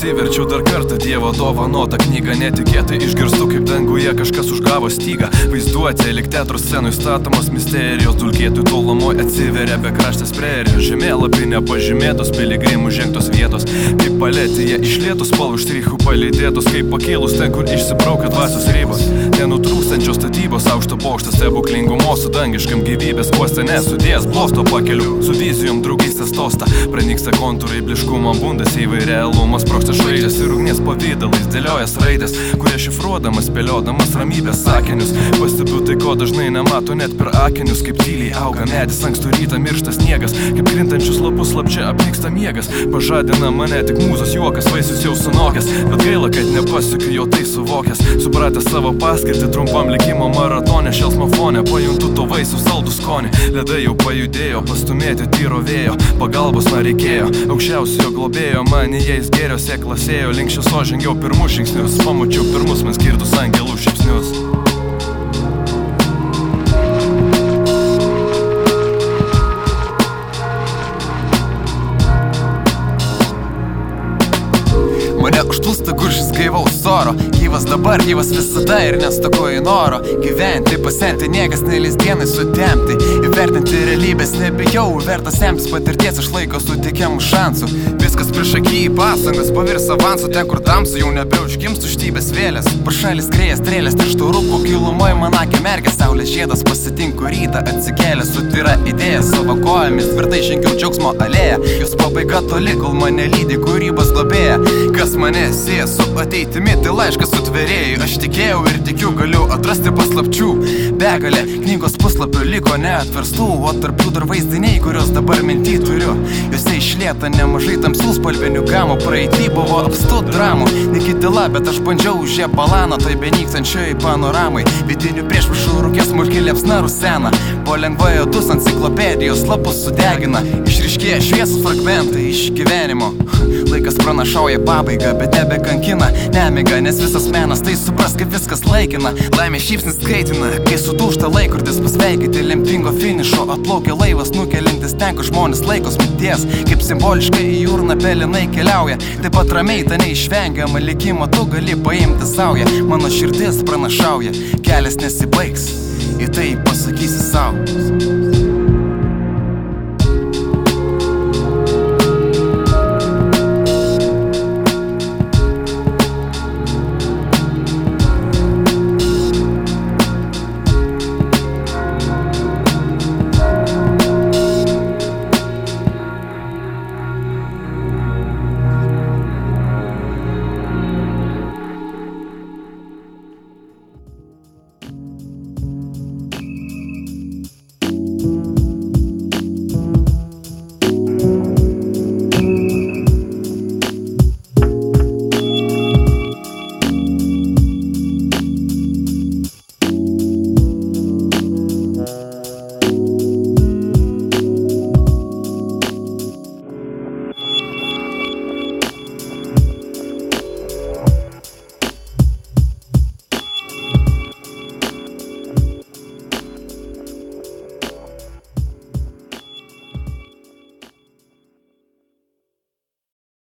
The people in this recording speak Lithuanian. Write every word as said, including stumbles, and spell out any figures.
atsiverčiu dar kartą Dievo dovanotą knygą. Netikėtai išgirstu, kaip danguje kažkas užgavo stygą. Vaizduotė, lyg teatro scenų įstatomos misterijos. Dulkėtų tolumoj atsiveria bekraštės prerijos. Žemėlapį nepažymėtos, piligrimų žengtos vietos. Kaip paletėje išlietos spalvų štrichų palydėtos. Kaip pakilus ten, kur išsibraukia dvasios ribos. Nenutrūkstančios statybos, aukšto bokšto stebuklingumo su dangiškam gyvybės uoste. Nesudėjęs blosto pakeliu su vizijom draugystės tosta. Pranyksta kontūrai, bliškumo bundas įvairiai realumas, sprogsta šraidės ir ugnies pavydalais dėliojas raidės, kurie šifruodamas, spėliodamas ramybės sakinius. Pastebiu tai, ko dažnai nemato net per akinius. Kaip tyliai auga medis, ankstų rytą miršta sniegas. Kaip krintančius lapus slapčia apniksta miegas. Pažadina mane tik mūzos juokas, vaisius jau sunokęs. Bet gaila, kad nepasikiu jau tai suvokęs. Supratęs savo paskirtį trumpam likimo maratone. Šelsmo fone pajuntu to vaisių saldų skonį. Ledai jau pajudėjo, pastumėti tyro vėjo. Pagalbos man reikėjo, aukščiausio globėjo. Man jais gėrio sėklas ėjo. Link šviesos žengiau pirmus žingsnius. Pamačiau pirmus man skirtus angelų šypsnius. Mane užplūsta guršis gaivaus oro. Gyvas dabar, gyvas visada ir nestokoju noro. Gyventi, pasenti, niekas nelis dienai sutemti. Įvertinti realybės nebijau, vertas semtis patirties išlaiko sutikiamų šansų. Viskas priešaky į pasangas, pavirs avansų. Ten kur tamsu jau nebeužgims tuštybės vėlės. Prašalis grėjas, strėlės, tirštų rūpų kilumoj man akį mergia. Saulės žiedas pasitinku rytą, atsikėlė su tyra idėja. Savo kojomis tvirtai žengiau džiaugsmo alėją. Jos pabaiga toli, kol mane lydi kūrybos globėja. Kas mane sieja su ateitimi, tai laiškas sutvėrėjai. Aš tikėjau ir tikiu, galiu atrasti paslapčių. Begalė knygos puslapių liko neatverstų, o tarp jų dar vaizdiniai, kurios dabar mintį turiu. Jose išlieta nemažai tamsių spalvinių gamų. Praeitį buvo apstu dramų, nekitila, bet aš bandžiau už ją balaną toj benykstančioj panoramai. Vidinių priešpriešų rūkės smulki liepsna rusena. Po lengvai odus enciklopedijos lapus sudegina. Išryškėja šviesų fragmentai iš gyvenimo. Laikas pranašauja pabaigą, bet tebe kankina nemiga, nes visas menas tai supras, kaip viskas laikina. Laimė šypsnis skaitina, kai sudūžta laikrodis pasveikyti lemtingo finišo. Atplaukia laivas nukelintis ten, kur žmonės laikos minties. Kaip simboliškai į jūrną pelinai keliauja. Taip pat ramiai ta neišvengiama likimo tu gali paimti saują. Mano širdis pranašauja, kelias nesibaigs, į tai pasakysi sau.